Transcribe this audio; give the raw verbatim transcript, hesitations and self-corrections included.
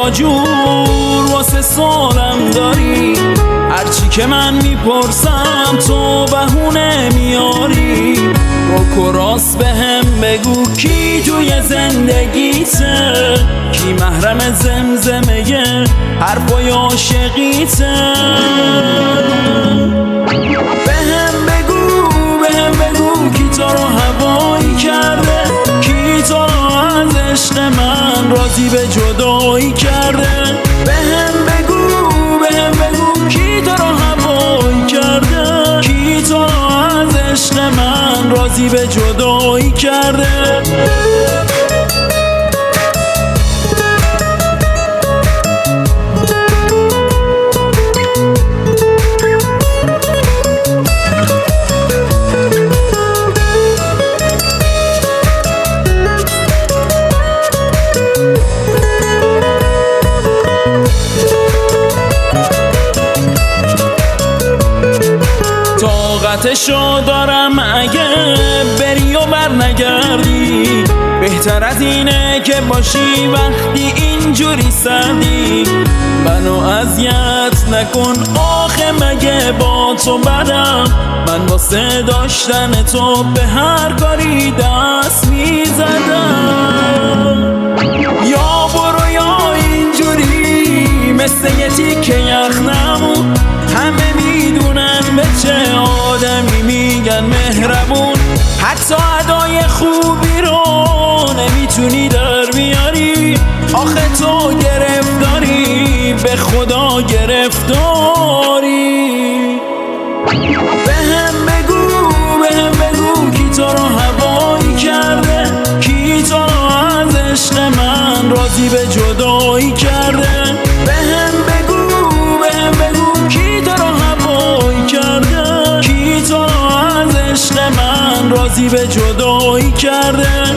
یا جور واسه سالم داری؟ هرچی که من میپرسم تو بهونه میاری. روک و راست به هم بگو کی توی زندگیته؟ کی محرم زمزمه حرفای عاشقیته؟ به هم بگو به هم بگو کی تو رو هوایی کرده؟ کی تو رو از عشق من راضی به جدایی کرده؟ به هم بگو به هم بگو کی تو رو هوایی کرده؟ کی تو رو از عشق من راضی به جدایی کرده؟ طاقتشو دارم اگه بری و بر نگردی، بهتر از اینه که باشی وقتی اینجوری سردی. منو اذیت نکن آخه مگه با تو بدم؟ من واسه داشتن تو به هر کاری دست میزدم. یا برو یا اینجوری مثل یه تیکه یخ نمون. همه میدونن به چه آدمی میگن مهربون. حتی ادای خوبی رو نمیتونی در بیاری. آخه تو گرفتاری به خدا گرفتاری. به هم بگو به هم بگو کی تو رو هوایی کرده؟ کی تو رو از عشق من راضی به جدایی کرده؟ به هم بگو به هم بگو کی تو رو هوایی کرده؟ کی تو رو از عشق من راضی به جدایی کرده؟